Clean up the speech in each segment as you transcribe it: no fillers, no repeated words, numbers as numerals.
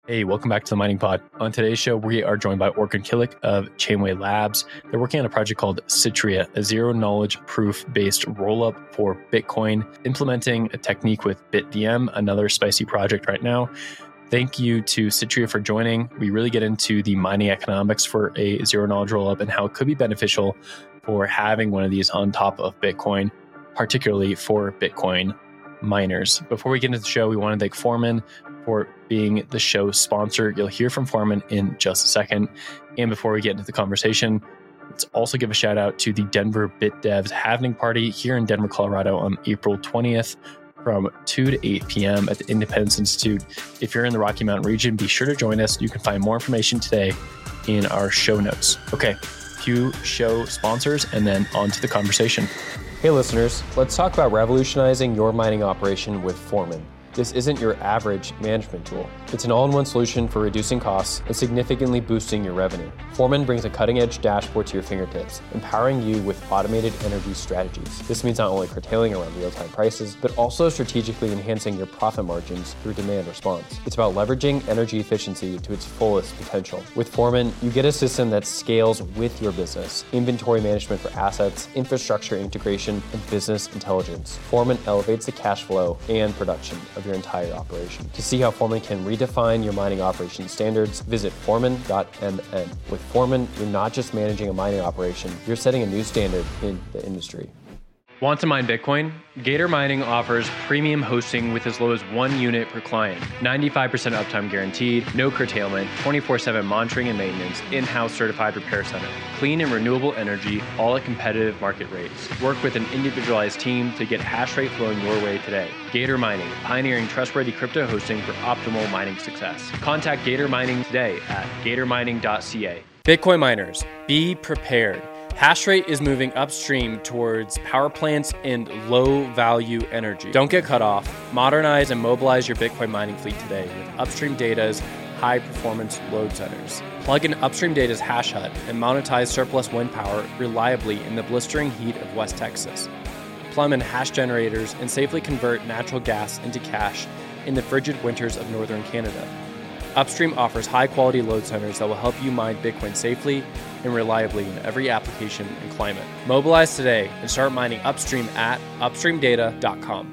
Hey, welcome back to the Mining Pod. On today's show, we are joined by Orkun Killick of Chainway Labs. They're working on a project called Citria, a zero-knowledge proof-based rollup for Bitcoin, implementing a technique with BitVM, another spicy project right now. Thank you to Citria for joining. We really get into the mining economics for a zero-knowledge rollup and how it could be beneficial for having one of these on top of Bitcoin, particularly for Bitcoin miners. Before we get into the show, we want to thank Foreman for being the show's sponsor. You'll hear from Foreman in just a second. And before we get into the conversation, let's also give a shout out to the Denver Bit Devs Halvening Party here in Denver, Colorado on April 20th from 2 to 8 p.m. at the Independence Institute. If you're in the Rocky Mountain region, be sure to join us. You can find more information today in our show notes. Okay, few show sponsors and then on to the conversation. Hey listeners, let's talk about revolutionizing your mining operation with Foreman. This isn't your average management tool. It's an all-in-one solution for reducing costs and significantly boosting your revenue. Foreman brings a cutting-edge dashboard to your fingertips, empowering you with automated energy strategies. This means not only curtailing around real-time prices, but also strategically enhancing your profit margins through demand response. It's about leveraging energy efficiency to its fullest potential. With Foreman, you get a system that scales with your business, inventory management for assets, infrastructure integration, and business intelligence. Foreman elevates the cash flow and production of your entire operation. To see how Foreman can redefine your mining operation standards, visit foreman.mn. With Foreman, you're not just managing a mining operation, you're setting a new standard in the industry. Want to mine Bitcoin? Gator Mining offers premium hosting with as low as 1 unit per client, 95% uptime guaranteed, no curtailment, 24/7 monitoring and maintenance, in-house certified repair center, clean and renewable energy, all at competitive market rates. Work with an individualized team to get hash rate flowing your way today. Gator Mining, pioneering trustworthy crypto hosting for optimal mining success. Contact Gator Mining today at gatormining.ca. Bitcoin miners, be prepared. Hashrate is moving upstream towards power plants and low-value energy. Don't get cut off. Modernize and mobilize your Bitcoin mining fleet today with Upstream Data's high-performance load centers. Plug in Upstream Data's hash hut and monetize surplus wind power reliably in the blistering heat of West Texas. Plumb in hash generators and safely convert natural gas into cash in the frigid winters of northern Canada. Upstream offers high-quality load centers that will help you mine Bitcoin safely and reliably in every application and climate. Mobilize today and start mining upstream at upstreamdata.com.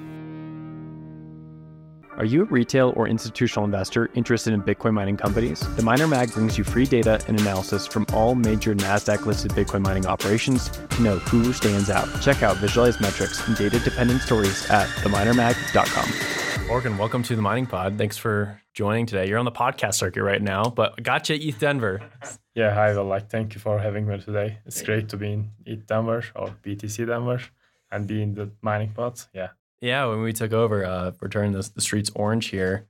Are you a retail or institutional investor interested in Bitcoin mining companies? The Miner Mag brings you free data and analysis from all major NASDAQ-listed Bitcoin mining operations to know who stands out. Check out visualized metrics and data-dependent stories at theminermag.com. Orkun, welcome to the Mining Pod. Thanks for joining today. You're on the podcast circuit right now, but gotcha at ETH Denver. Yeah, hi, well, thank you for having me today. It's great to be in ETH Denver or BTC Denver and be in the Mining Pod. Yeah, when we took over, we're turning the streets orange here.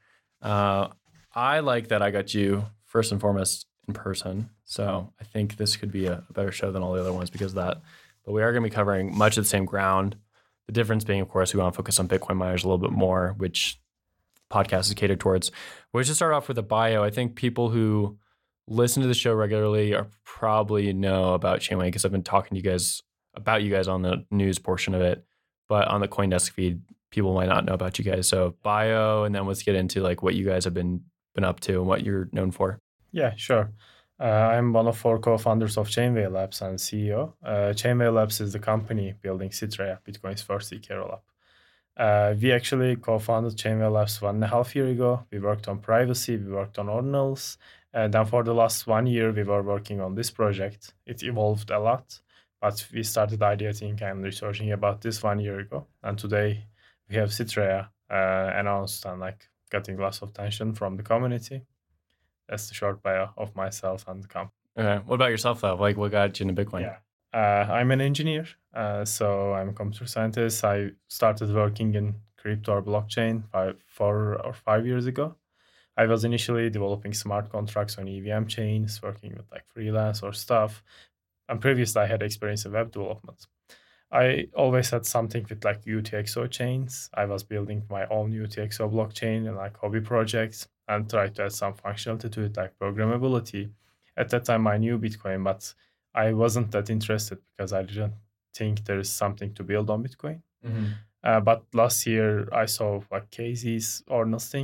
I like that I got you first and foremost in person. So I think this could be a better show than all the other ones because of that. But we are going to be covering much of the same ground. The difference being, of course, we want to focus on Bitcoin miners a little bit more, which the podcast is catered towards. We'll just start off with a bio. I think people who listen to the show regularly are probably know about Chainway because I've been talking to you guys about you guys on the news portion of it. But on the CoinDesk feed, people might not know about you guys. So bio, and then let's get into like what you guys have been up to and what you're known for. Yeah, sure. I'm one of 4 co-founders of Chainway Labs and CEO. Chainway Labs is the company building Citria, Bitcoin's first ZK rollup. We actually co-founded Chainway Labs 1.5 years ago. We worked on privacy, we worked on ordinals. And then for the last 1 year, we were working on this project. It evolved a lot, but we started ideating and researching about this 1 year ago. And today we have Citria announced and like getting lots of attention from the community. That's the short bio of myself and the company. Okay. What about yourself, though? Like, what got you into Bitcoin? Yeah. I'm an engineer, so I'm a computer scientist. I started working in crypto or blockchain 4 or 5 years ago. I was initially developing smart contracts on EVM chains, working with like freelance or stuff. And previously, I had experience in web development. I always had something with like UTXO chains. I was building my own UTXO blockchain and like hobby projects and tried to add some functionality to it, like programmability. At that time, I knew Bitcoin, but I wasn't that interested because I didn't think there is something to build on Bitcoin. Mm-hmm. But last year, I saw like Casey's Ordinals thing,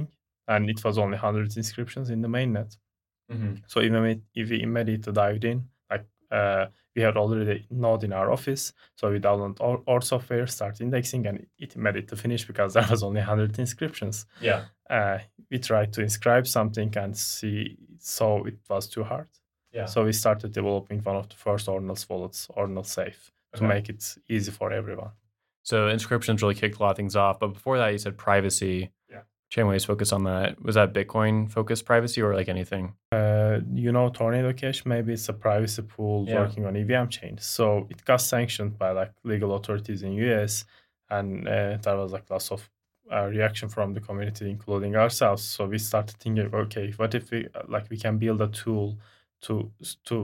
and it was only 100 inscriptions in the mainnet. So even if we immediately dived in, like we had already a node in our office, so we download our software, start indexing, and it immediately finished because there was only 100 inscriptions. Yeah. We tried to inscribe something and see, so it was too hard. Yeah. So we started developing one of the first Ordinals wallets, Ordinal Safe, to make it easy for everyone. So inscriptions really kicked a lot of things off. But before that, you said privacy. Yeah. Chainway's focus on that. Was that Bitcoin focused privacy or like anything? Tornado Cash, maybe it's a privacy pool working on EVM chains. So it got sanctioned by like legal authorities in US, and there was like lots of reaction from the community, including ourselves. So we started thinking, okay, what if we can build a tool to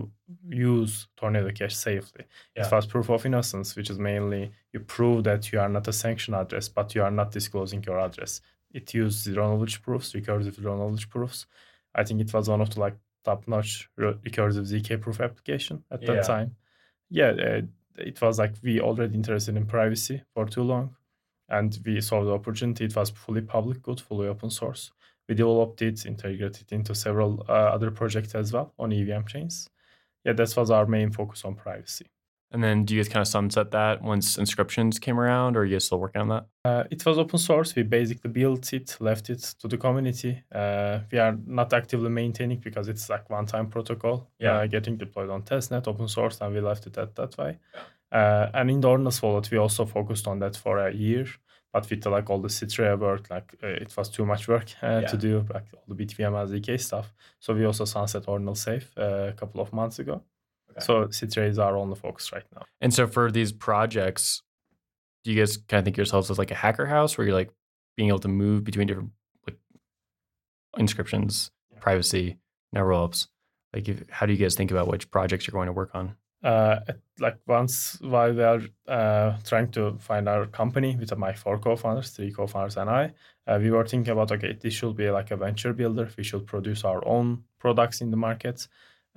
use Tornado Cash safely? It was proof of innocence, which is mainly you prove that you are not a sanctioned address, but you are not disclosing your address. It used zero knowledge proofs, recursive zero knowledge proofs. I think it was one of the like top-notch recursive ZK proof application at that time. It was like we already interested in privacy for too long, and we saw the opportunity. It was fully public good, fully open source. We developed it, integrated it into several other projects as well on EVM chains. That was our main focus on privacy. And then do you guys kind of sunset that once inscriptions came around, or are you guys still working on that? It was open source. We basically built it, left it to the community. We are not actively maintaining because it's like one-time protocol getting deployed on testnet, open source, and we left it at that way. And in the Ordinals wallet, we also focused on that for a year. But with like all the Citria work, it was too much work to do, like all the BitVM and ZK stuff. So we also sunset Ordinal Safe a couple of months ago. So Citria is our only focus right now. And so for these projects, do you guys kind of think yourselves as like a hacker house where you're like being able to move between different like inscriptions, privacy, now rollups? Like, how do you guys think about which projects you're going to work on? Once while we are trying to find our company with my 4 co-founders, 3 co-founders and I, we were thinking about, okay, this should be like a venture builder. We should produce our own products in the market.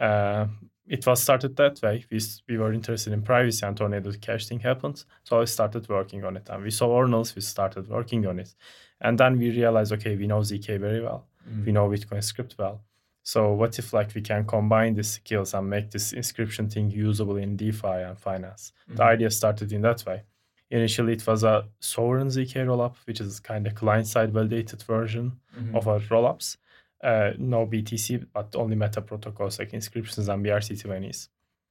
It was started that way. We were interested in privacy, and Tornado Cash thing happened. So I started working on it. And we saw Ordinals, we started working on it. And then we realized, okay, we know ZK very well. We know Bitcoin script well. So what if like we can combine these skills and make this inscription thing usable in DeFi and finance? The idea started in that way. Initially, it was a sovereign ZK rollup, which is kind of client-side validated version of our rollups. No BTC, but only meta protocols like inscriptions and BRC20s.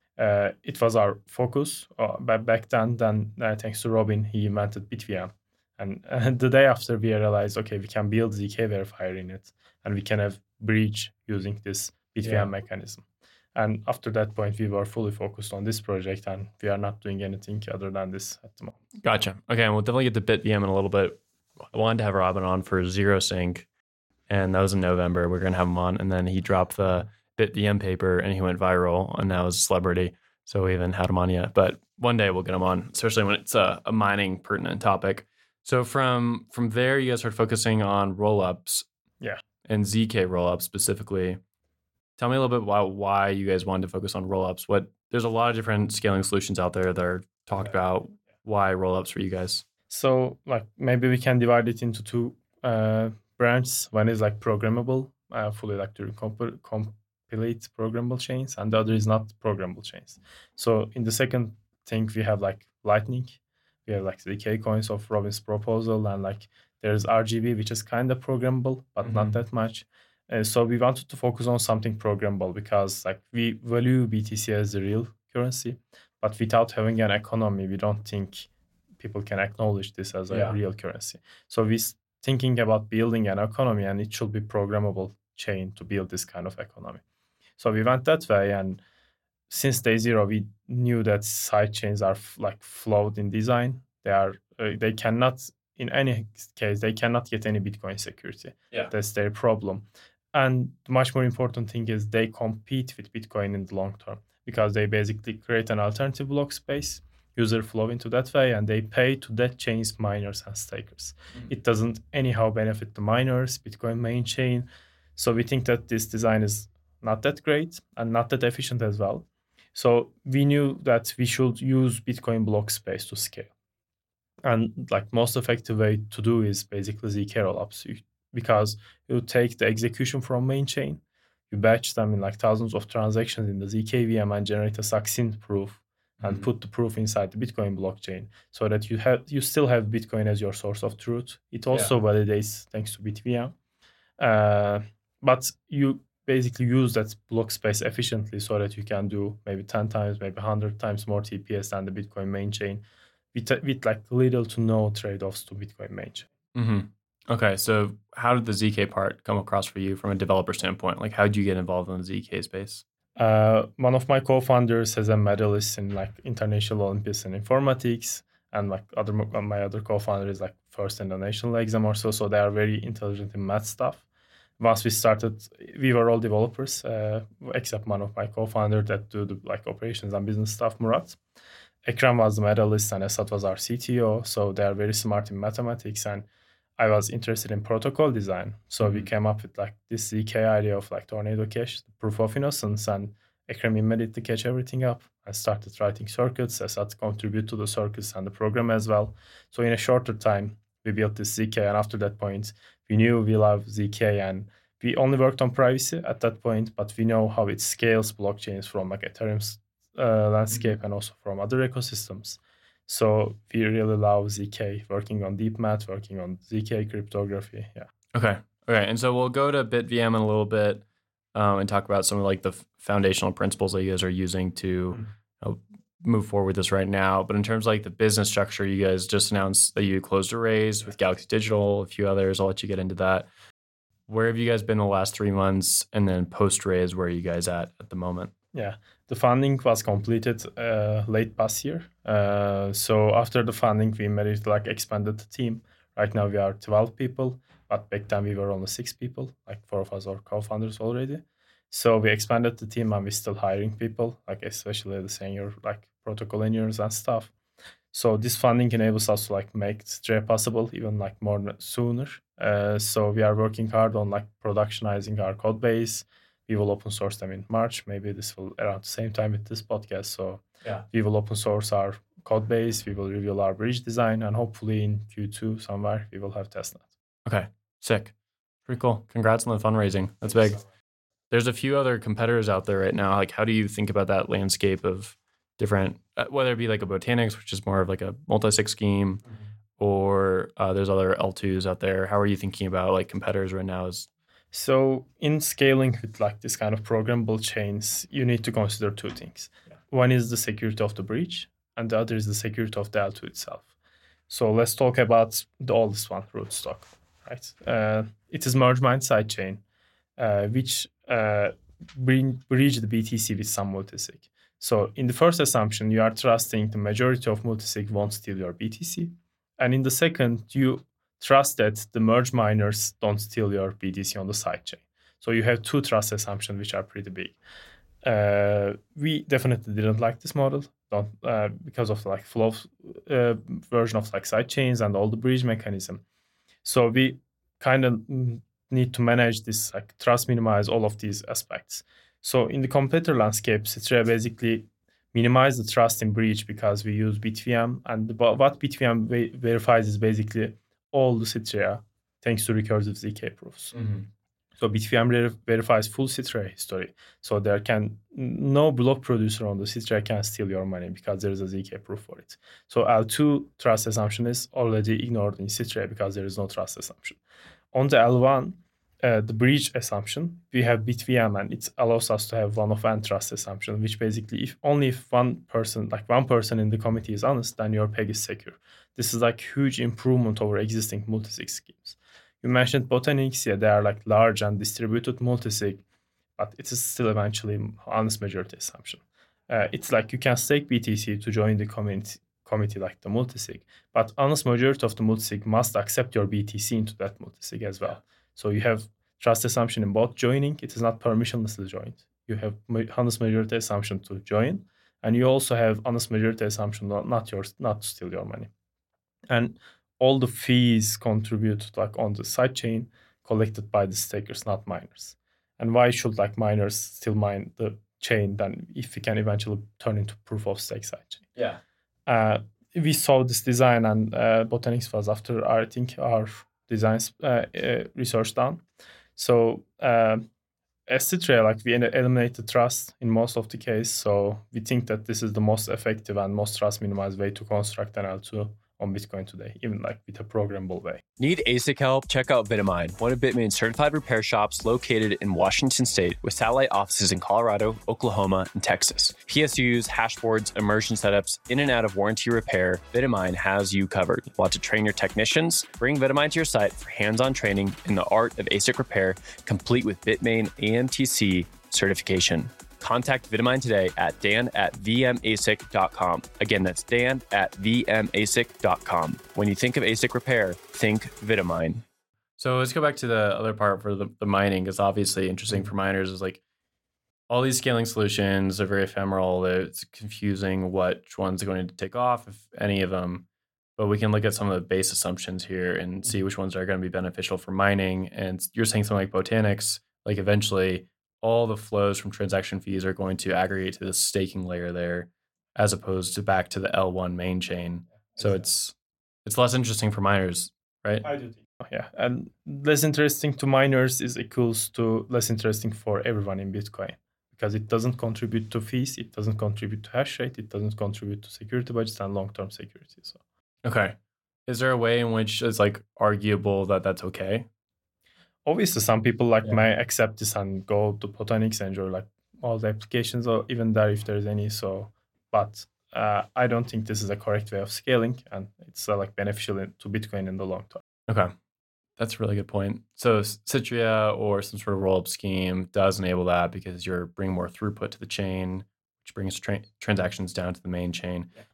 It was our focus back then. Then, thanks to Robin, he invented BitVM. And the day after, we realized, okay, we can build ZK verifier in it, and we can have breach using this BitVM mechanism. And after that point, we were fully focused on this project, and we are not doing anything other than this at the moment. Gotcha. Okay, and we'll definitely get to BitVM in a little bit. I wanted to have Robin on for ZeroSync, and that was in November. We're going to have him on, and then he dropped the BitVM paper, and he went viral, and now is a celebrity. So we haven't had him on yet, but one day we'll get him on, especially when it's a mining pertinent topic. So from there, you guys started focusing on rollups, and ZK rollups specifically. Tell me a little bit about why you guys wanted to focus on rollups. There's a lot of different scaling solutions out there that are talked about. Why rollups for you guys? So like maybe we can divide it into 2 branches. One is like programmable, fully like doing complete programmable chains, and the other is not programmable chains. So in the second thing, we have like Lightning. We have like ZK coins of Robin's proposal, and like there's RGB, which is kind of programmable, but not that much. So we wanted to focus on something programmable because like we value BTC as the real currency, but without having an economy, we don't think people can acknowledge this as a real currency. So we're thinking about building an economy, and it should be programmable chain to build this kind of economy. So we went that way, and since day 0, we knew that side chains are like flawed in design. They cannot, in any case, they cannot get any Bitcoin security. That's their problem. And the much more important thing is they compete with Bitcoin in the long term because they basically create an alternative block space, user flow into that way, and they pay to that chain's miners and stakers. It doesn't anyhow benefit the miners, Bitcoin main chain. So we think that this design is not that great and not that efficient as well. So we knew that we should use Bitcoin block space to scale. And like most effective way to do is basically ZK rollups. because you take the execution from main chain, you batch them in like thousands of transactions in the ZK VM and generate a succinct proof and put the proof inside the Bitcoin blockchain so that you still have Bitcoin as your source of truth. It also validates thanks to BitVM. But you basically use that block space efficiently so that you can do maybe 10 times, maybe 100 times more TPS than the Bitcoin main chain with like little to no trade-offs to Bitcoin main chain. Mm-hmm. Okay, so how did the ZK part come across for you from a developer standpoint? Like, how did you get involved in the ZK space? One of my co-founders is a medalist in like international Olympics in informatics, and like my other co-founder is like first in the national exam or so. So they are very intelligent in math stuff. Once we started, we were all developers, except one of my co-founders that do the like operations and business stuff, Murat. Ekrem was the medalist and Esat was our CTO. So they are very smart in mathematics, and I was interested in protocol design. So we came up with like this ZK idea of like Tornado Cash, the proof of innocence, and Ekrem immediately catch everything up and started writing circuits. Esat contribute to the circuits and the program as well. So in a shorter time, we built this ZK, and after that point, we knew we love ZK, and we only worked on privacy at that point, but we know how it scales blockchains from like Ethereum's landscape and also from other ecosystems. So we really love ZK, working on deep math, working on ZK cryptography. Yeah. Okay. And so we'll go to BitVM in a little bit and talk about some of like the foundational principles that you guys are using to move forward with this right now. But in terms of like the business structure, you guys just announced that you closed a raise with Galaxy Digital, a few others. I'll let you get into that. Where have you guys been the last 3 months? And then post-raise, where are you guys at the moment? Yeah, the funding was completed late past year. So after the funding, we immediately like expanded the team. Right now we are 12 people, but back then we were only 6 people, like 4 of us are co-founders already. So we expanded the team and we're still hiring people, like especially the senior like protocol engineers and stuff. So this funding enables us to like make Stray possible even like more sooner. So we are working hard on like productionizing our code base. We will open source them in March. Maybe this will around the same time with this podcast. So we will open source our code base. We will reveal our bridge design, and hopefully in Q2 somewhere we will have testnet. Okay, sick. Pretty cool. Congrats on the fundraising. That's big. There's a few other competitors out there right now. Like, how do you think about that landscape of different, whether it be like a Botanix, which is more of like a multi-sig scheme, or there's other L2s out there. How are you thinking about like competitors right now? So in scaling with like this kind of programmable chains, you need to consider 2 things. One is the security of the bridge, and the other is the security of the L2 itself. So let's talk about the oldest one, Rootstock, right? It is merge mine sidechain, which bridge the BTC with some multisig. So in the first assumption, you are trusting the majority of multisig won't steal your BTC. And in the second, you trust that the merge miners don't steal your BTC on the sidechain. So you have 2 trust assumptions, which are pretty big. We definitely didn't like this model because of like flow version of like sidechains and all the bridge mechanism. So we kind of need to manage this, like trust minimize all of these aspects. So in the competitor landscape, Citria basically minimize the trust in bridge because we use BitVM, and what BitVM verifies is basically all the Citria thanks to recursive ZK proofs. So BitVM verifies full Citria history. So there no block producer on the Citria can steal your money because there is a ZK proof for it. So L2 trust assumption is already ignored in Citria because there is no trust assumption. On the L1, the bridge assumption, we have BitVM, and it allows us to have one-of-n trust assumption, which basically if one person in the committee is honest, then your peg is secure. This is like huge improvement over existing multisig schemes. You mentioned Botanix, they are like large and distributed multisig, but it is still eventually honest majority assumption. It's like you can stake BTC to join the committee like the multisig, but honest majority of the multisig must accept your BTC into that multisig as well. So you have trust assumption in both joining. It is not permissionlessly joined. You have honest majority assumption to join, and you also have honest majority assumption not to steal your money. And all the fees contributed like on the sidechain collected by the stakers, not miners. And why should like miners still mine the chain then if we can eventually turn into proof of stake sidechain? We saw this design, and Botanix was after I think our design research done. So as Citria, like we eliminate the trust in most of the case. So we think that this is the most effective and most trust minimized way to construct an L2 on Bitcoin today, even like with a programmable way. Need ASIC help? Check out Vitamine, one of Bitmain's certified repair shops located in Washington State with satellite offices in Colorado, Oklahoma, and Texas. PSUs, hashboards, immersion setups, in and out of warranty repair, Vitamine has you covered. Want to train your technicians? Bring Vitamine to your site for hands-on training in the art of ASIC repair, complete with Bitmain AMTC certification. Contact Vitamine today at dan@vmasic.com. Again, that's dan@vmasic.com. When you think of ASIC repair, think Vitamine. So let's go back to the other part for the mining, because obviously interesting for miners is like all these scaling solutions are very ephemeral. It's confusing which one's going to take off, if any of them. But we can look at some of the base assumptions here and see which ones are going to be beneficial for mining. And you're saying something like Botanix, like eventually all the flows from transaction fees are going to aggregate to the staking layer there, as opposed to back to the L1 main chain. So it's less interesting for miners, right? I do think. Yeah, and less interesting to miners is equals to less interesting for everyone in Bitcoin, because it doesn't contribute to fees, it doesn't contribute to hash rate, it doesn't contribute to security budgets and long-term security. So, okay, is there a way in which it's like arguable that that's okay? Obviously, some people may accept this and go to Botanix, enjoy like all the applications, or even there if there's any. So, but I don't think this is a correct way of scaling, and it's like beneficial to Bitcoin in the long term. Okay, that's a really good point. So Citria or some sort of rollup scheme does enable that because you're bringing more throughput to the chain, which brings transactions down to the main chain. Yeah.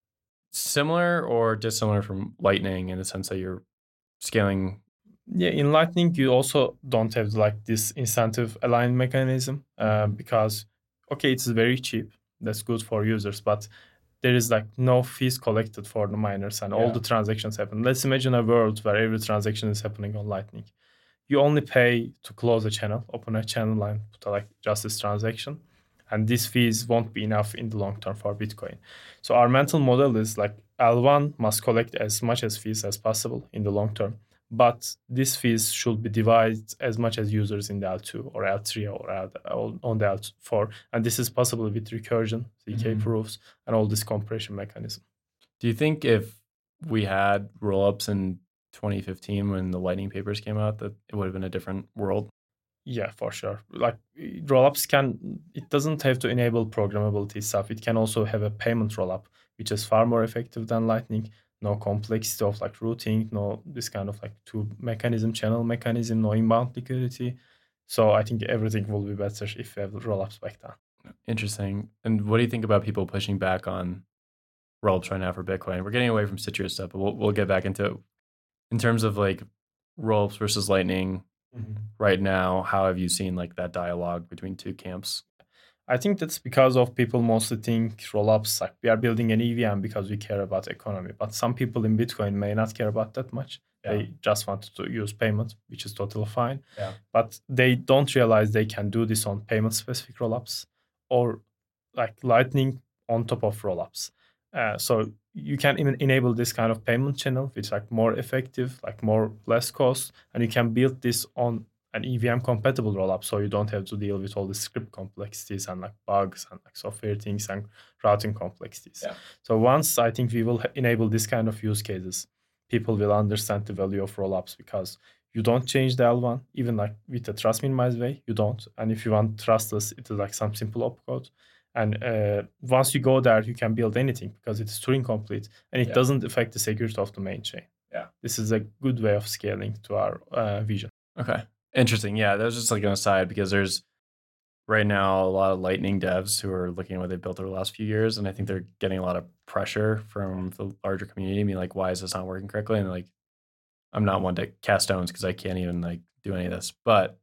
Similar or dissimilar from Lightning in the sense that you're scaling? Yeah, in Lightning, you also don't have like this incentive align mechanism because, okay, it's very cheap. That's good for users, but there is like no fees collected for the miners and all the transactions happen. Let's imagine a world where every transaction is happening on Lightning. You only pay to close a channel, open a channel and put like just this transaction. And these fees won't be enough in the long term for Bitcoin. So our mental model is like L1 must collect as much as fees as possible in the long term. But these fees should be divided as much as users in the L2 or L3 or on the L4. And this is possible with recursion, ZK proofs, and all this compression mechanism. Do you think if we had rollups in 2015 when the Lightning papers came out, that it would have been a different world? Yeah, for sure. Like rollups it doesn't have to enable programmability stuff. It can also have a payment rollup, which is far more effective than Lightning. No complexity of like routing, no this kind of like two mechanism, channel mechanism, no inbound liquidity. So I think everything will be better if we have rollups back then. Interesting. And what do you think about people pushing back on rollups right now for Bitcoin? We're getting away from Citria stuff, but we'll get back into it. In terms of like rollups versus Lightning right now, how have you seen like that dialogue between two camps? I think that's because of people mostly think rollups like we are building an EVM because we care about economy. But some people in Bitcoin may not care about that much. Yeah. They just want to use payment, which is totally fine. Yeah. But they don't realize they can do this on payment-specific rollups or like Lightning on top of rollups. So you can even enable this kind of payment channel, which is like more effective, like less cost, and you can build this on an EVM compatible rollup, so you don't have to deal with all the script complexities and like bugs and like software things and routing complexities. Yeah. So once I think we will enable this kind of use cases, people will understand the value of rollups because you don't change the L1, even like with the trust minimized way, you don't. And if you want trustless, it is like some simple opcode. And once you go there, you can build anything because it's Turing complete and it doesn't affect the security of the main chain. Yeah, this is a good way of scaling to our vision. Okay. Interesting. Yeah, that was just like an aside because there's right now a lot of Lightning devs who are looking at what they've built over the last few years, and I think they're getting a lot of pressure from the larger community. I mean, like, why is this not working correctly? And like, I'm not one to cast stones because I can't even like do any of this, but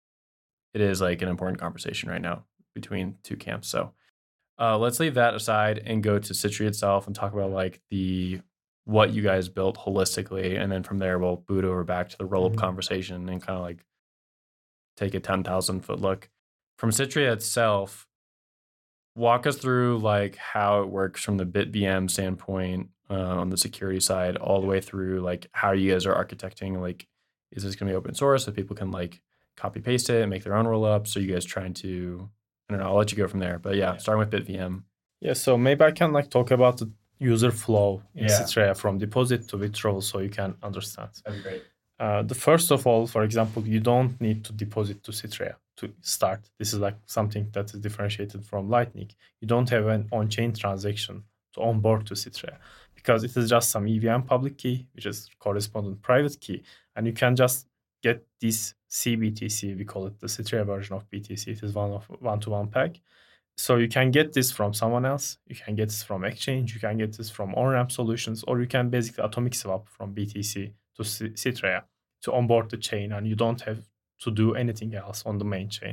it is like an important conversation right now between two camps. So let's leave that aside and go to Citria itself and talk about like what you guys built holistically, and then from there we'll boot over back to the rollup conversation and kind of like take a 10,000-foot look. From Citria itself, walk us through like how it works from the BitVM standpoint, on the security side, all the way through like how you guys are architecting. Like, is this going to be open source so people can like copy paste it and make their own roll ups? So you guys trying to, I don't know, I'll let you go from there. But yeah, starting with BitVM. Yeah, so maybe I can like talk about the user flow in Citrea from deposit to withdrawal so you can understand. That'd be great. The first of all, for example, you don't need to deposit to Citrea to start. This is like something that is differentiated from Lightning. You don't have an on-chain transaction to onboard to Citrea because it is just some EVM public key, which is correspondent private key, and you can just get this CBTC. We call it the Citrea version of BTC. It is one-to-one peg. So you can get this from someone else. You can get this from exchange. You can get this from on-ramp solutions, or you can basically atomic swap from BTC to Citrea to onboard the chain, and you don't have to do anything else on the main chain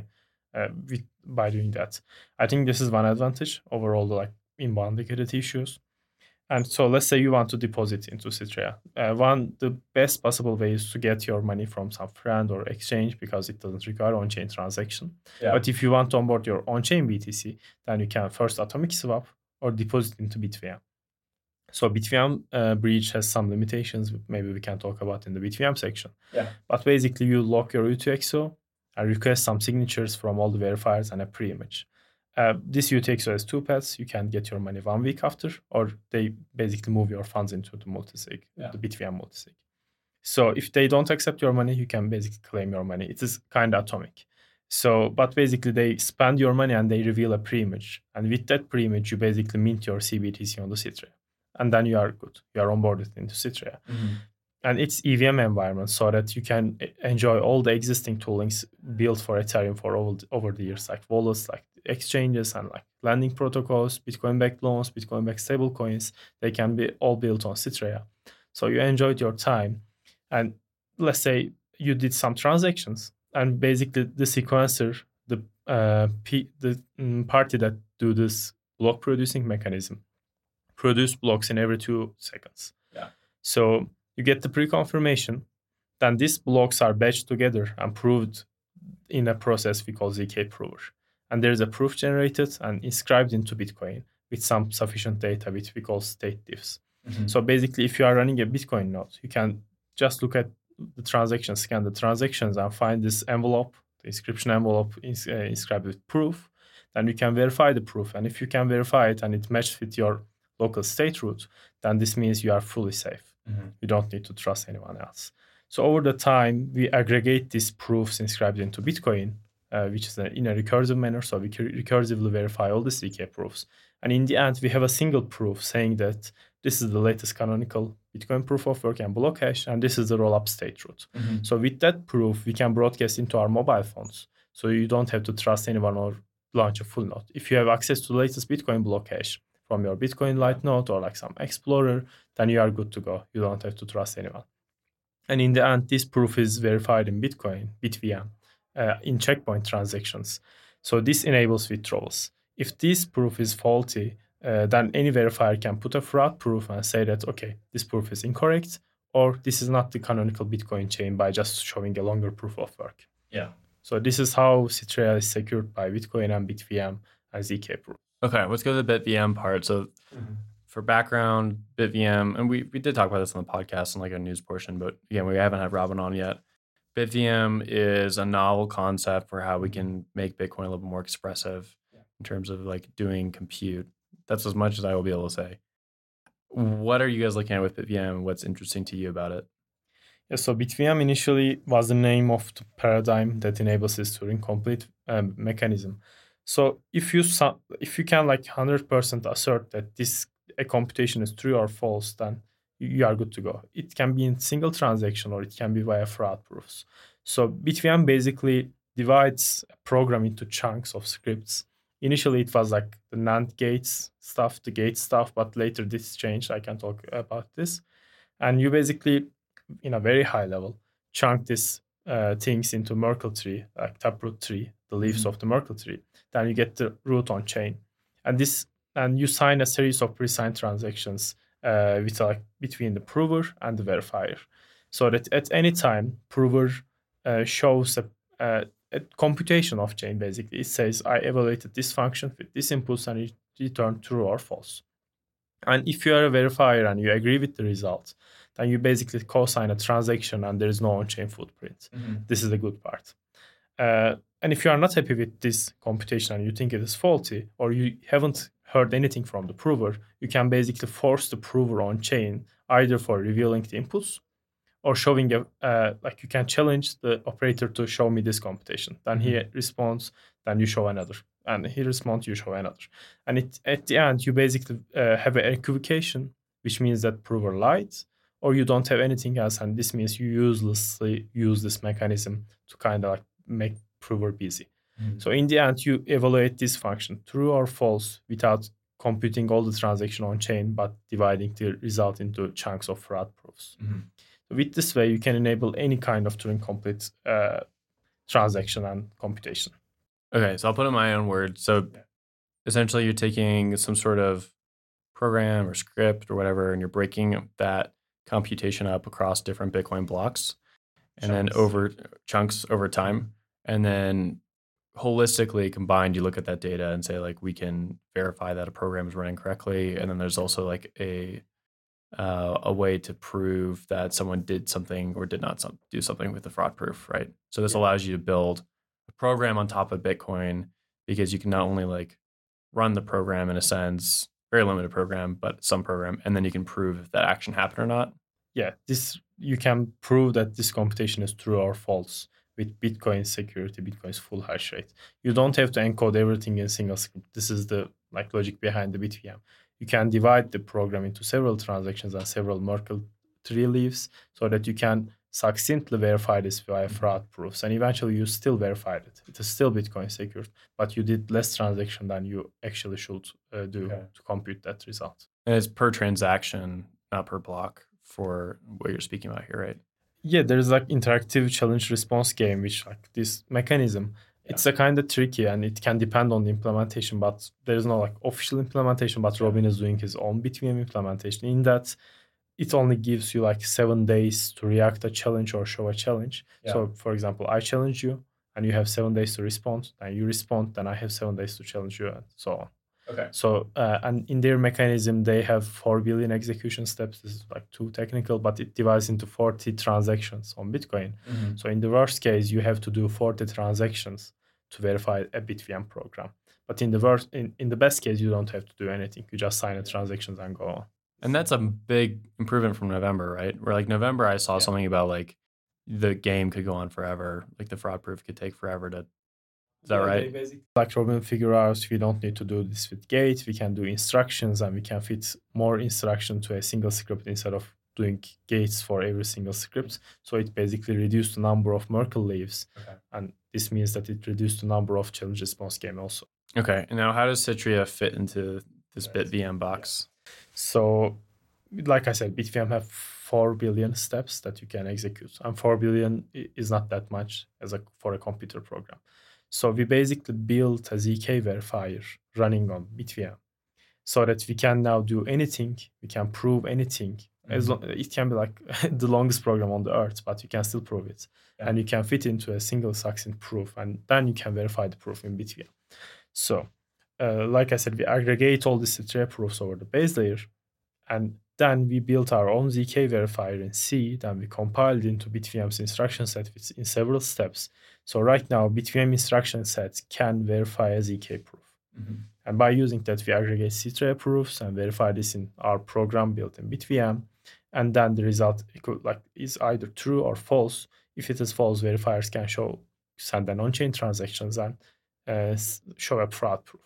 by doing that. I think this is one advantage over all the like inbound liquidity issues. And so let's say you want to deposit into Citrea. The best possible way is to get your money from some friend or exchange because it doesn't require on-chain transaction. Yeah. But if you want to onboard your on-chain BTC, then you can first atomic swap or deposit into BitVM. So BitVM bridge has some limitations. Maybe we can talk about in the BitVM section. Yeah. But basically, you lock your UTXO and request some signatures from all the verifiers and a pre-image. This UTXO has two paths. You can get your money 1 week after, or they basically move your funds into the multisig, the BitVM multisig. So if they don't accept your money, you can basically claim your money. It is kind of atomic. So, but basically they spend your money and they reveal a pre-image. And with that pre-image, you basically mint your CBTC on the Citrea. And then you are good. You are onboarded into Citrea. Mm-hmm. And it's EVM environment so that you can enjoy all the existing toolings built for Ethereum for over the years, like wallets, like exchanges and like lending protocols, Bitcoin-backed loans, Bitcoin-backed stablecoins. They can be all built on Citrea. So you enjoyed your time. And let's say you did some transactions and basically the sequencer, the party that do this block producing mechanism, produce blocks in every 2 seconds. Yeah. So you get the pre-confirmation, then these blocks are batched together and proved in a process we call ZK prover. And there's a proof generated and inscribed into Bitcoin with some sufficient data, which we call state diffs. Mm-hmm. So basically, if you are running a Bitcoin node, you can just look at the transactions, scan the transactions, and find this envelope, the inscription envelope inscribed with proof. Then you can verify the proof. And if you can verify it and it matches with your local state root, then this means you are fully safe. Mm-hmm. You don't need to trust anyone else. So over the time, we aggregate these proofs inscribed into Bitcoin, which is in a recursive manner. So we recursively verify all the ZK proofs. And in the end, we have a single proof saying that this is the latest canonical Bitcoin proof of work and block hash, and this is the rollup state root. Mm-hmm. So with that proof, we can broadcast into our mobile phones. So you don't have to trust anyone or launch a full node. If you have access to the latest Bitcoin block hash from your Bitcoin Lite node or like some Explorer, then you are good to go. You don't have to trust anyone. And in the end, this proof is verified in Bitcoin, BitVM, in checkpoint transactions. So this enables withdrawals. If this proof is faulty, then any verifier can put a fraud proof and say that, okay, this proof is incorrect, or this is not the canonical Bitcoin chain by just showing a longer proof of work. Yeah. So this is how Citrea is secured by Bitcoin and BitVM and ZK proof. Okay, let's go to the BitVM part. So for background, BitVM, and we did talk about this on the podcast in like a news portion, but again, we haven't had Robin on yet. BitVM is a novel concept for how we can make Bitcoin a little bit more expressive in terms of like doing compute. That's as much as I will be able to say. What are you guys looking at with BitVM? What's interesting to you about it? Yeah, so BitVM initially was the name of the paradigm that enables this Turing complete mechanism. So if you can like 100% assert that a computation is true or false, then you are good to go. It can be in single transaction or it can be via fraud proofs. So BitVM basically divides a program into chunks of scripts. Initially, it was like the NAND gates stuff, the gate stuff, but later this changed. I can talk about this. And you basically, in a very high level, chunk these things into Merkle tree, like taproot tree, the leaves of the Merkle tree. Then you get the root on chain. And you sign a series of pre-signed transactions between the prover and the verifier. So that at any time, prover shows a computation of chain, basically. It says, I evaluated this function with this inputs and it returned true or false. And if you are a verifier and you agree with the results, then you basically co-sign a transaction and there is no on-chain footprint. This is the good part. And if you are not happy with this computation and you think it is faulty, or you haven't heard anything from the prover, you can basically force the prover on chain either for revealing the inputs or showing like you can challenge the operator to show me this computation. Then he responds, then you show another, and he responds, you show another, and at the end you basically have an equivocation, which means that prover lied, or you don't have anything else, and this means you uselessly use this mechanism to kind of like make prover busy. So in the end, you evaluate this function true or false without computing all the transaction on chain, but dividing the result into chunks of fraud proofs. With this way, you can enable any kind of Turing complete transaction and computation. Okay, so I'll put in my own words. So essentially, you're taking some sort of program or script or whatever, and you're breaking that computation up across different Bitcoin blocks, and then over chunks over time, and then holistically combined, you look at that data and say, like, we can verify that a program is running correctly, and then there's also like a way to prove that someone did something or did not do something with the fraud proof, right? So this allows you to build a program on top of Bitcoin, because you can not only like run the program in a sense, very limited program, but some program, and then you can prove if that action happened or not. Yeah, this you can prove that this computation is true or false with Bitcoin security, Bitcoin's full hash rate. You don't have to encode everything in single script. This is the like logic behind the BitVM. You can divide the program into several transactions and several Merkle tree leaves so that you can succinctly verify this via fraud proofs. And eventually you still verified it. It is still Bitcoin secured, but you did less transaction than you actually should do to compute that result. And it's per transaction, not per block, for what you're speaking about here, right? Yeah, there's like interactive challenge response game, which like this mechanism. It's a kind of tricky and it can depend on the implementation, but there's no like official implementation, but Robin is doing his own BitVM implementation. In that, it only gives you like 7 days to react a challenge or show a challenge. So for example, I challenge you and you have 7 days to respond, and you respond, then I have 7 days to challenge you, and so on. Okay. So, and in their mechanism, they have 4 billion execution steps. This is like too technical, but it divides into 40 transactions on Bitcoin. So in the worst case, you have to do 40 transactions to verify a BitVM program. But in the best case, you don't have to do anything. You just sign the transactions and go on. And that's a big improvement from November, right? Where like November, I saw something about like the game could go on forever. Like the fraud proof could take forever to. Is that right? Like Robin figure out we don't need to do this with gate. We can do instructions, and we can fit more instruction to a single script instead of doing gates for every single script. So it basically reduced the number of Merkle leaves. And this means that it reduced the number of challenge response game also. Okay. And now how does Citria fit into this BitVM box? So like I said, BitVM have 4 billion steps that you can execute. And 4 billion is not that much for a computer program. So we basically built a ZK verifier running on BitVM so that we can now do anything. We can prove anything. It can be like the longest program on the earth, but you can still prove it. And you can fit into a single succinct proof, and then you can verify the proof in BitVM. So like I said, we aggregate all the Citria proofs over the base layer, and then we built our own ZK verifier in C. Then we compiled into BitVM's instruction set in several steps. So right now, BitVM instruction set can verify a ZK proof. And by using that, we aggregate Citria proofs and verify this in our program built in BitVM. And then the result is either true or false. If it is false, verifiers can send an on-chain transactions and show a fraud proof.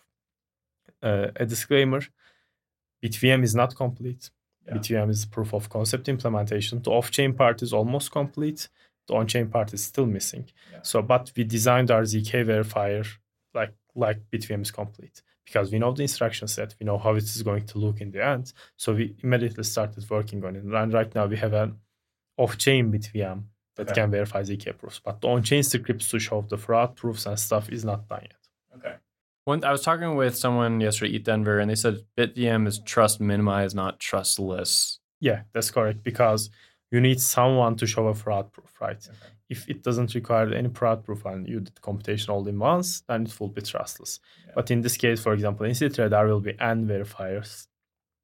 A disclaimer, BitVM is not complete. BitVM is proof of concept implementation. The off-chain part is almost complete. The on-chain part is still missing. So, but we designed our ZK verifier like BitVM is complete, because we know the instruction set, we know how it is going to look in the end. So we immediately started working on it. And right now we have an off-chain BitVM that can verify ZK proofs. But the on-chain scripts to show the fraud proofs and stuff is not done yet. Okay. I was talking with someone yesterday at Denver, and they said BitVM is trust minimized, not trustless. Yeah, that's correct, because you need someone to show a fraud proof, right? If it doesn't require any fraud proof and you did computation all in once, then it will be trustless. But in this case, for example, in Citria, there will be N verifiers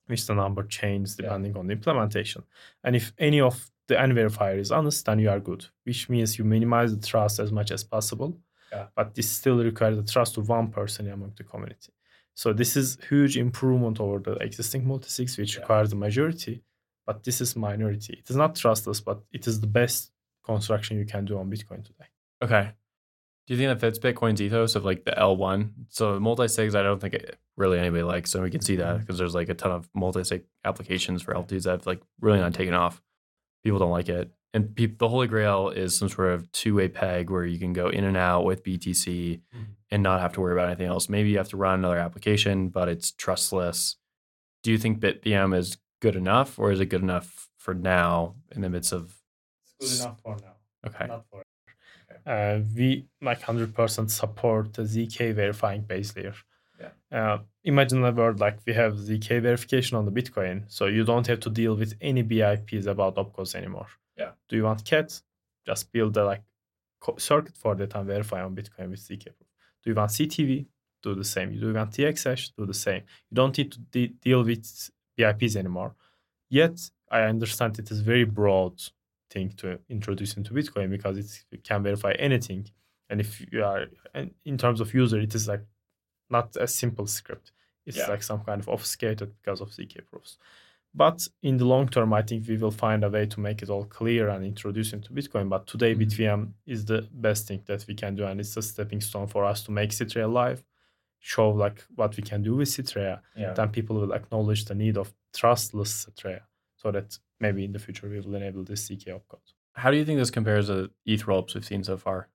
which the number changes depending on the implementation. And if any of the N verifier is honest, then you are good, which means you minimize the trust as much as possible. But this still requires the trust of one person among the community. So this is huge improvement over the existing multi-sigs, which requires the majority, but this is minority. It is not trustless, but it is the best construction you can do on Bitcoin today. Okay. Do you think that fits Bitcoin's ethos of like the L1? So multi-sigs, I don't think really anybody likes. So we can see that because there's like a ton of multi-sig applications for L2s that have like really not taken off. People don't like it. And the Holy Grail is some sort of two-way peg where you can go in and out with BTC and not have to worry about anything else. Maybe you have to run another application, but it's trustless. Do you think BitVM is good enough, or is it good enough for now in the midst of... It's good enough for now. Okay. Not for we like 100% support the ZK verifying base layer. Imagine a world like we have ZK verification on the Bitcoin, so you don't have to deal with any BIPs about opcodes anymore. Do you want CAT? Just build a circuit for that and verify on Bitcoin with ZK proof. Do you want CTV? Do the same. Do you want TXH? Do the same. You don't need to deal with BIPs anymore. Yet, I understand it is very broad thing to introduce into Bitcoin because it can verify anything. And if you are, in terms of user, it is like not a simple script. It's like some kind of obfuscated because of ZK proofs. But in the long term, I think we will find a way to make it all clear and introduce into Bitcoin. But today, BitVM is the best thing that we can do. And it's a stepping stone for us to make Citrea live, show like what we can do with Citrea. Then people will acknowledge the need of trustless Citrea so that maybe in the future we will enable this ZK opcode. How do you think this compares to ETH rollups we've seen so far?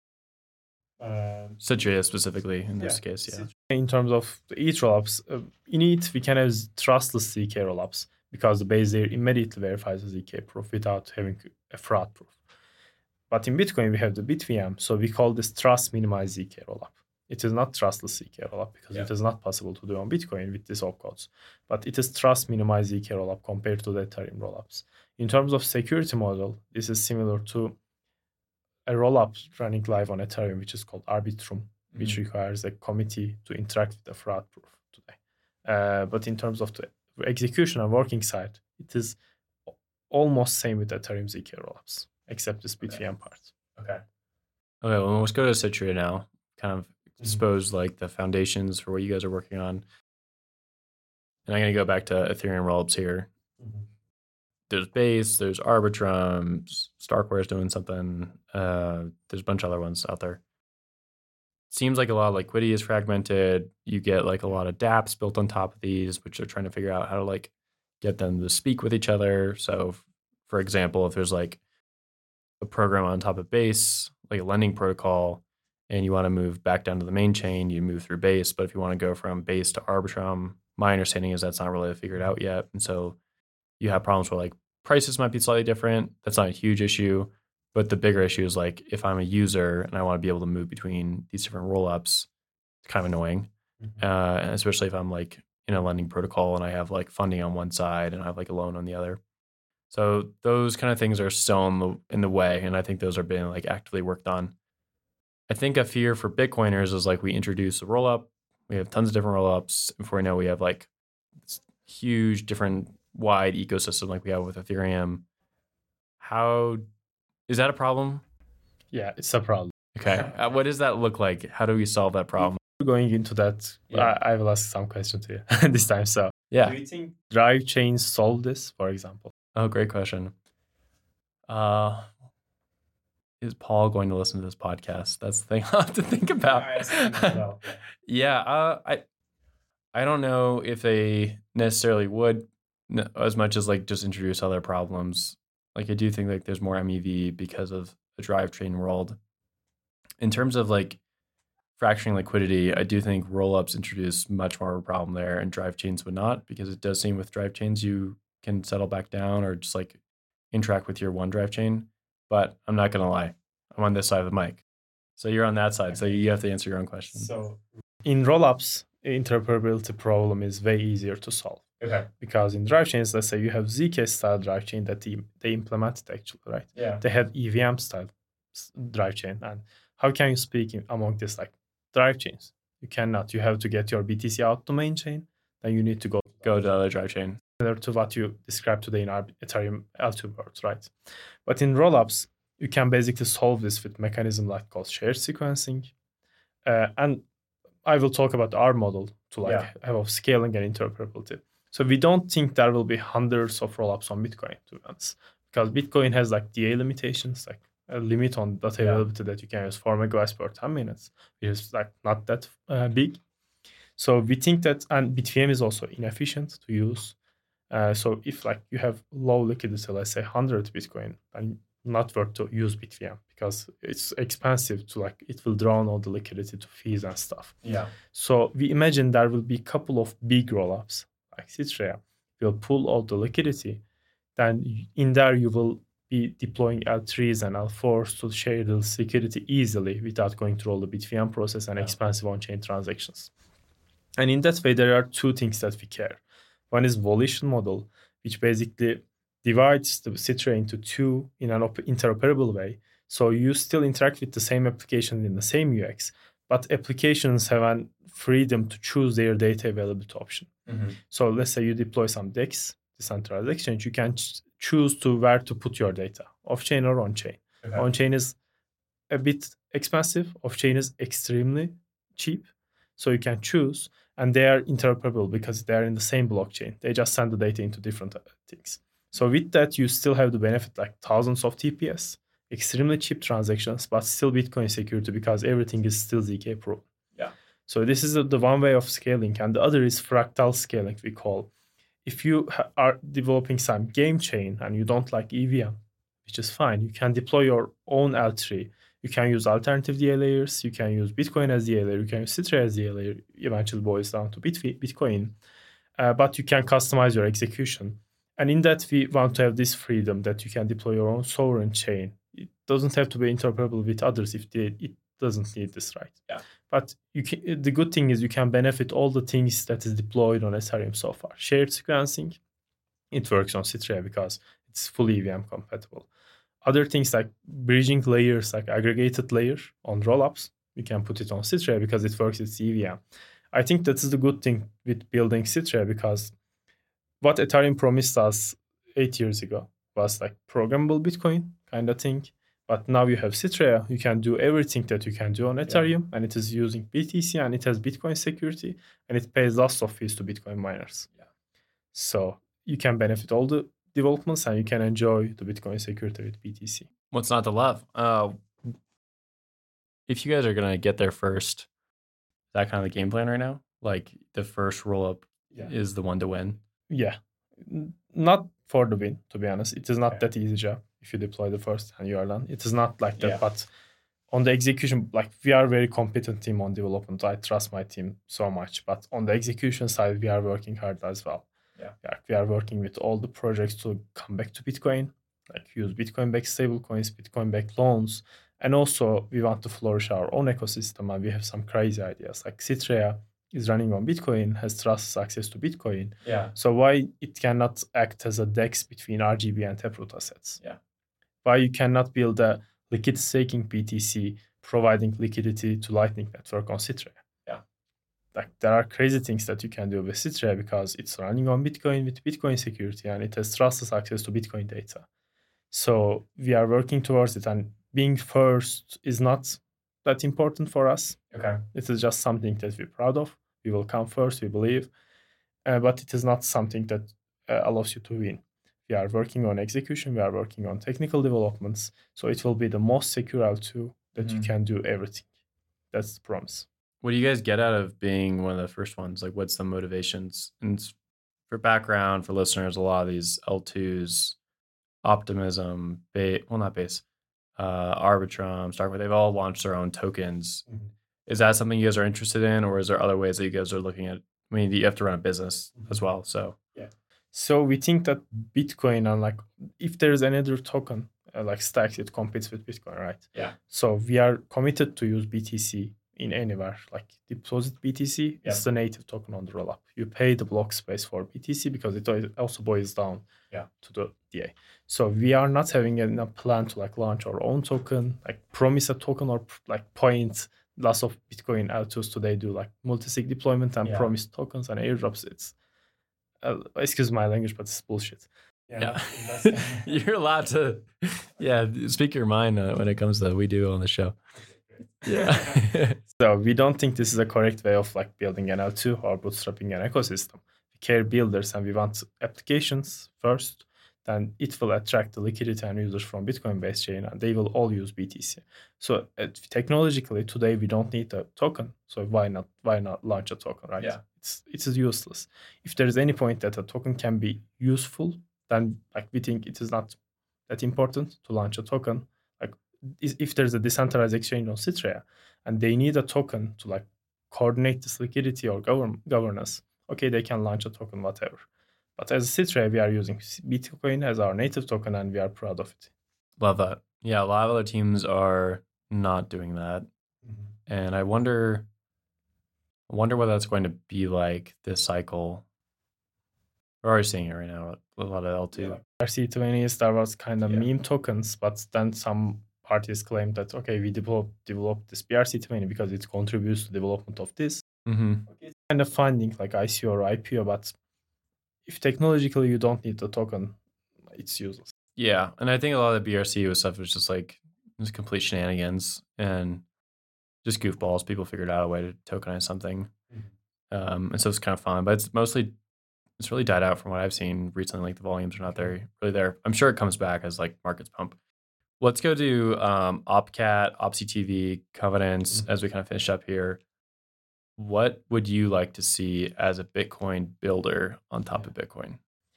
Citrea specifically in this case, In terms of the ETH rollups, in ETH we can have trustless ZK rollups because the base layer immediately verifies the ZK proof without having a fraud proof. But in Bitcoin we have the BitVM, so we call this trust minimized ZK rollup. It is not trustless ZK rollup because it is not possible to do on Bitcoin with these opcodes. But it is trust minimized ZK rollup compared to the Ethereum rollups. In terms of security model, this is similar to a rollup running live on Ethereum, which is called Arbitrum, which requires a committee to interact with the fraud proof today. But in terms of the execution and working side, it is almost same with Ethereum ZK rollups, except this BitVM part. Okay, well, let's go to Citrea now. Kind of expose like the foundations for what you guys are working on. And I'm going to go back to Ethereum rollups here. There's Base, there's Arbitrum, Starkware is doing something. There's a bunch of other ones out there. Seems like a lot of liquidity is fragmented. You get like a lot of dApps built on top of these, which are trying to figure out how to like get them to speak with each other. So for example, if there's like a program on top of Base, like a lending protocol, and you want to move back down to the main chain, you move through Base. But if you want to go from Base to Arbitrum, my understanding is that's not really figured out yet. And so you have problems where like prices might be slightly different. That's not a huge issue. But the bigger issue is like if I'm a user and I want to be able to move between these different rollups, it's kind of annoying. And especially if I'm like in a lending protocol and I have like funding on one side and I have like a loan on the other. So those kind of things are still in the way. And I think those are being like actively worked on. I think a fear for Bitcoiners is like we introduce a rollup. We have tons of different rollups. Before we know, we have like this huge different wide ecosystem like we have with Ethereum. How is that a problem? Yeah, it's a problem. Okay. What does that look like? How do we solve that problem? Going into that, I will ask some questions to you this time. So, do you think drive chains solve this, for example? Oh, great question. Is Paul going to listen to this podcast? That's the thing I'll have to think about. I don't know if they necessarily would, as much as like just introduce other problems. Like I do think like there's more MEV because of the drive chain world. In terms of like fracturing liquidity, I do think rollups introduce much more of a problem there, and drive chains would not, because it does seem with drive chains you can settle back down or just like interact with your one drive chain. But I'm not going to lie, I'm on this side of the mic. So you're on that side, so you have to answer your own question. So in rollups, interoperability problem is way easier to solve. Okay. Because in drive chains, let's say you have ZK style drive chain that they implemented actually, right? Yeah. They had EVM style drive chain. And how can you speak among this like drive chains? You cannot. You have to get your BTC out to main chain. Then you need to go to go to the other drive chain. Similar to what you described today in our Ethereum L2 world, right? But in rollups, you can basically solve this with mechanism like called shared sequencing. And I will talk about our model to have scaling and interoperability. So we don't think there will be hundreds of rollups on Bitcoin, to be honest, because Bitcoin has like DA limitations, like a limit on data availability that you can use 4 megabytes per 10 minutes, which is like not that big. So we think that, and BitVM is also inefficient to use. So if like you have low liquidity, let's say 100 Bitcoin, and not worth to use BitVM because it's expensive to like, it will draw on all the liquidity to fees and stuff. Yeah. So we imagine there will be a couple of big rollups like Citrea will pull all the liquidity. Then in there you will be deploying L3s and L4s to share the security easily without going through all the BitVM process and expensive on-chain transactions. And in that way, there are two things that we care. One is volition model, which basically divides the Citrea into two in an interoperable way. So you still interact with the same application in the same UX, but applications have a freedom to choose their data availability option. Mm-hmm. So let's say you deploy some DEX, decentralized exchange, you can choose to where to put your data, off-chain or on-chain. Okay. On-chain is a bit expensive, off-chain is extremely cheap. So you can choose, and they are interoperable because they're in the same blockchain. They just send the data into different things. So with that, you still have the benefit like thousands of TPS, extremely cheap transactions, but still Bitcoin security because everything is still ZK proof. Yeah. So this is the one way of scaling, and the other is fractal scaling, we call. If you are developing some game chain and you don't like EVM, which is fine, you can deploy your own L3. You can use alternative DA layers. You can use Bitcoin as DA layer. You can use Citrea as DA layer. Eventually boils down to Bitcoin. But you can customize your execution. And in that, we want to have this freedom that you can deploy your own sovereign chain. It doesn't have to be interoperable with others if it doesn't need this, right? Yeah. But the good thing is you can benefit all the things that is deployed on Ethereum so far. Shared sequencing, it works on Citrea because it's fully EVM compatible. Other things like bridging layers, like aggregated layer on rollups, you can put it on Citrea because it works with EVM. I think that is the good thing with building Citrea because what Ethereum promised us 8 years ago was like programmable Bitcoin kind of thing. But now you have Citrea, you can do everything that you can do on Ethereum, and it is using BTC, and it has Bitcoin security, and it pays lots of fees to Bitcoin miners. Yeah. So you can benefit all the developments, and you can enjoy the Bitcoin security with BTC. What's not to love? If you guys are going to get there first, is that kind of the game plan right now? Like the first roll up is the one to win? Yeah. Not for the win, to be honest. It is not that easy job. If you deploy the first and you are done, it is not like that. But on the execution, like we are a very competent team on development. I trust my team so much. But on the execution side, we are working hard as well. Yeah, we are working with all the projects to come back to Bitcoin, like use Bitcoin-backed stablecoins, Bitcoin-backed loans, and also we want to flourish our own ecosystem. And we have some crazy ideas, like Citrea is running on Bitcoin, has trustless access to Bitcoin. Yeah. So why it cannot act as a DEX between RGB and Taproot assets? Yeah. Why you cannot build a liquid staking BTC providing liquidity to Lightning Network on Citrea? Yeah. Like there are crazy things that you can do with Citrea because it's running on Bitcoin with Bitcoin security and it has trustless access to Bitcoin data. So we are working towards it, and being first is not that important for us. Okay. It is just something that we're proud of. We will come first, we believe, but it is not something that allows you to win. We are working on execution, we are working on technical developments, so it will be the most secure L2 that you can do everything. That's the promise. What do you guys get out of being one of the first ones? Like, what's the motivations? And for background, for listeners, a lot of these L2s, Optimism, Arbitrum, Starknet, they've all launched their own tokens. Mm-hmm. Is that something you guys are interested in, or is there other ways that you guys are looking at? I mean, you have to run a business as well, so. Yeah. So we think that Bitcoin, and like if there's another token like Stacks, it competes with Bitcoin, right? Yeah. So we are committed to use BTC in anywhere. Like deposit BTC is the native token on the rollup. You pay the block space for BTC because it also boils down to the DA. So we are not having a plan to like launch our own token, like promise a token or like point. Lots of Bitcoin L2s today do like multi-sig deployment and promise tokens and airdrops. excuse my language, but it's bullshit. Yeah. You're allowed to, speak your mind when it comes to we do on the show. Yeah. So we don't think this is a correct way of like building an L2 or bootstrapping an ecosystem. We care builders and we want applications first. Then it will attract the liquidity and users from Bitcoin-based chain, and they will all use BTC. So technologically, today we don't need a token. So why not launch a token, right? Yeah. It's useless. If there is any point that a token can be useful, then like we think it is not that important to launch a token. Like if there's a decentralized exchange on Citria and they need a token to like coordinate this liquidity or governance, okay, they can launch a token, whatever. But as Citria, we are using Bitcoin as our native token and we are proud of it. Love that. Yeah, a lot of other teams are not doing that. Mm-hmm. And I wonder what that's going to be like this cycle. We're already seeing it right now with a lot of L2. Yeah. RC20s, there was kind of meme tokens, but then some parties claimed that, okay, we developed this BRC20 because it contributes to development of this. Mm-hmm. Okay, it's kind of finding like ICO or IPO, but if technologically you don't need the token, it's useless. Yeah, and I think a lot of the BRC stuff was just like just complete shenanigans and just goofballs. People figured out a way to tokenize something, and so it's kind of fun. But it's really died out from what I've seen recently. Like the volumes are not really there. I'm sure it comes back as like markets pump. Let's go to OpCat, OpsCTV, Covenants as we kind of finish up here. What would you like to see as a Bitcoin builder on top of Bitcoin?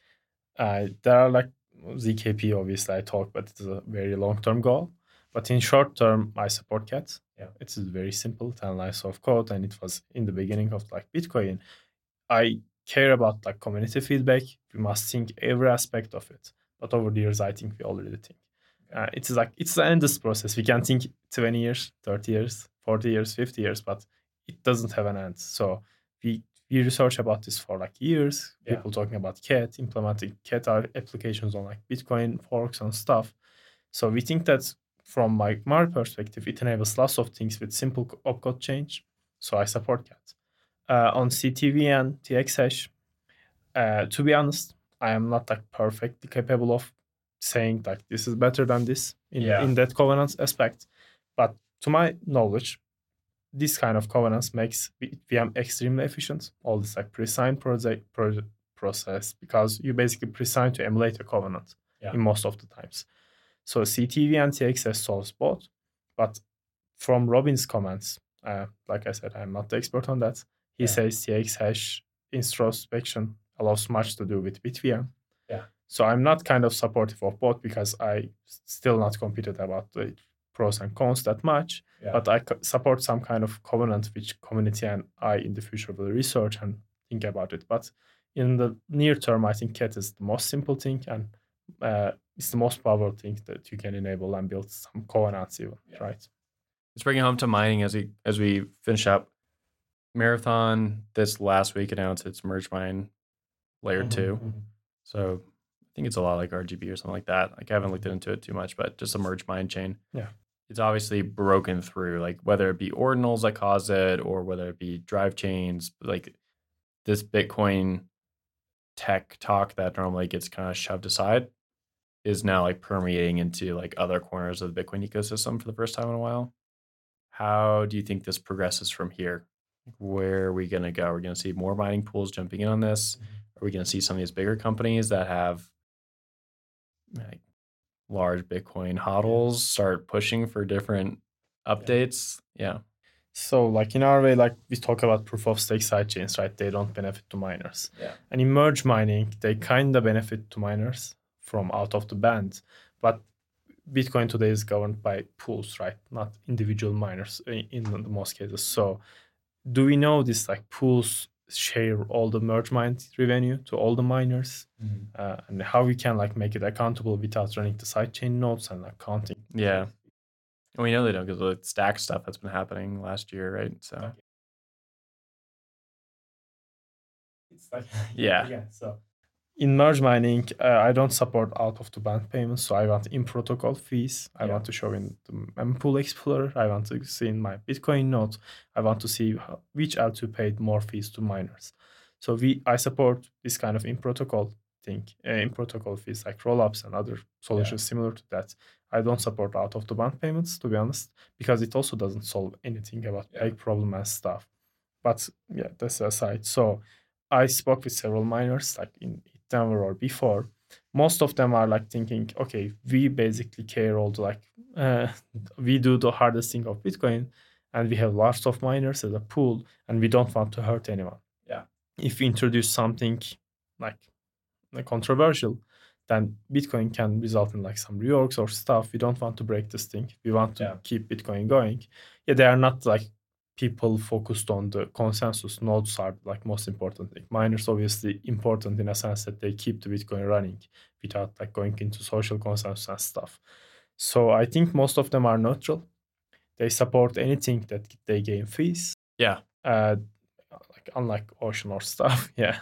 There are like ZKP, obviously I talk, but it's a very long-term goal. But in short term, I support CAT. Yeah, it's very simple, 10 lines of code, and it was in the beginning of like Bitcoin. I care about like community feedback. We must think every aspect of it. But over the years, I think we already think. It's an endless process. We can think 20 years, 30 years, 40 years, 50 years, but it doesn't have an end. So we research about this for like years. Yeah. People talking about CAT, implementing CAT applications on like Bitcoin forks and stuff. So we think that from my perspective, it enables lots of things with simple opcode change. So I support CAT. On CTV and TXHash, to be honest, I am not like perfectly capable of saying like this is better than this in that governance aspect. But to my knowledge, this kind of governance makes VM extremely efficient. All this like pre-signed process, because you basically pre-sign to emulate a covenant in most of the times. So CTV and TXS solves both. But from Robin's comments, like I said, I'm not the expert on that. He says TXHash introspection allows much to do with BitVM. Yeah. So I'm not kind of supportive of both because I still not competed about the pros and cons that much. Yeah. But I support some kind of covenant which community and I in the future will research and think about it. But in the near term, I think CAT is the most simple thing and it's the most powerful thing that you can enable and build some covenants even, right? Let's bring it home to mining as we finish up. Marathon this last week announced its merge mine layer 2. Mm-hmm. So I think it's a lot like RGB or something like that. Like I haven't looked into it too much, but just a merge mine chain. Yeah. It's obviously broken through, like whether it be ordinals that cause it or whether it be drive chains, like this Bitcoin tech talk that normally gets kind of shoved aside is now like permeating into like other corners of the Bitcoin ecosystem for the first time in a while. How do you think this progresses from here? Where are we going to go? Are we going to see more mining pools jumping in on this? Are we going to see some of these bigger companies that have like large Bitcoin hodls start pushing for different updates? Yeah. So like in our way, like we talk about proof of stake sidechains, right? They don't benefit to miners. Yeah. And in merge mining, they kind of benefit to miners from out of the band. But Bitcoin today is governed by pools, right? Not individual miners in the most cases. So do we know this like pools share all the merge mine revenue to all the miners? Mm-hmm. And how we can like make it accountable without running the sidechain nodes and like counting? Yeah. And we know they don't because of the stack stuff that's been happening last year, right? So it's like so in merge mining, I don't support out of the band payments, so I want in protocol fees. I want to show in the mempool explorer. I want to see in my Bitcoin node. I want to see which L2 paid more fees to miners. So I support this kind of in protocol thing, in protocol fees like rollups and other solutions similar to that. I don't support out of the band payments, to be honest, because it also doesn't solve anything about peg problem and stuff. But yeah, that's aside. So I spoke with several miners like in Denver or before. Most of them are like thinking, okay, we basically care all the we do the hardest thing of Bitcoin, and we have lots of miners as a pool, and we don't want to hurt anyone. Yeah. If we introduce something like controversial, then Bitcoin can result in like some reorgs or stuff. We don't want to break this thing. We want to keep Bitcoin going. Yeah, they are not like people focused on the consensus. Nodes are like most important thing. Miners obviously important in a sense that they keep the Bitcoin running without like going into social consensus and stuff. So I think most of them are neutral. They support anything that they gain fees. Yeah. Like unlike Ocean or stuff. Yeah.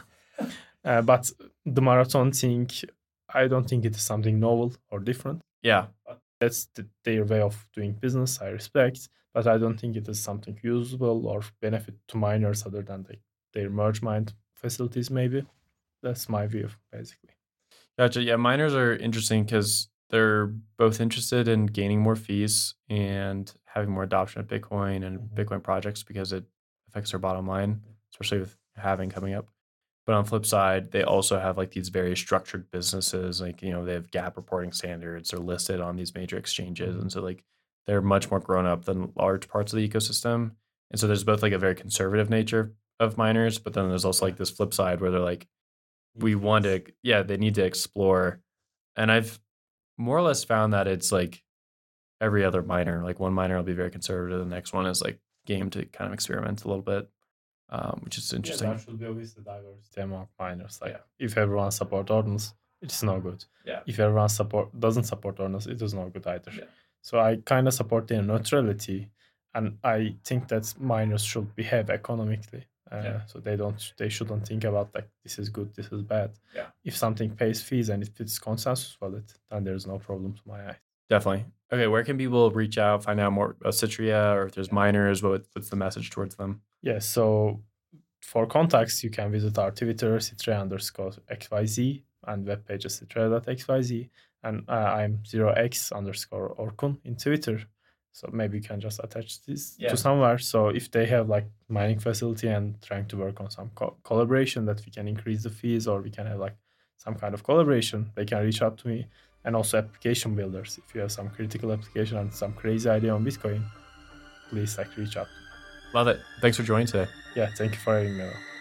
But the marathon thing, I don't think it is something novel or different. Yeah. That's their way of doing business. I respect, but I don't think it is something usable or benefit to miners other than their merge mine facilities. Maybe that's my view, basically. Gotcha. Yeah, miners are interesting because they're both interested in gaining more fees and having more adoption of Bitcoin and Bitcoin projects because it affects their bottom line, especially with halving coming up. But on the flip side, they also have like these very structured businesses, like, you know, they have GAAP reporting standards, they're listed on these major exchanges. And so like they're much more grown up than large parts of the ecosystem. And so there's both like a very conservative nature of miners, but then there's also like this flip side where they're like, we want to, they need to explore. And I've more or less found that it's like every other miner, like one miner will be very conservative, the next one is like game to kind of experiment a little bit. Which is interesting. Yeah, there should be obviously diversity among miners. Like if everyone support Ordinals, it's no good. Yeah. If everyone doesn't support Ordinals, it is no good either. Yeah. So I kind of support their neutrality, and I think that miners should behave economically. So they shouldn't think about like this is good, this is bad. Yeah. If something pays fees and if it's consensus valid, then there's no problem to my eye. Definitely. Okay, where can people reach out, find out more about Citria, or if there's miners, what's the message towards them? Yeah, so for contacts, you can visit our Twitter, Citria_XYZ, and webpage is Citria.xyz. And I'm 0x_Orkun in Twitter. So maybe you can just attach this to somewhere. So if they have like mining facility and trying to work on some collaboration that we can increase the fees or we can have like some kind of collaboration, they can reach out to me. And also application builders. If you have some critical application and some crazy idea on Bitcoin, please like reach out. Love it. Thanks for joining today. Yeah, thank you for having me.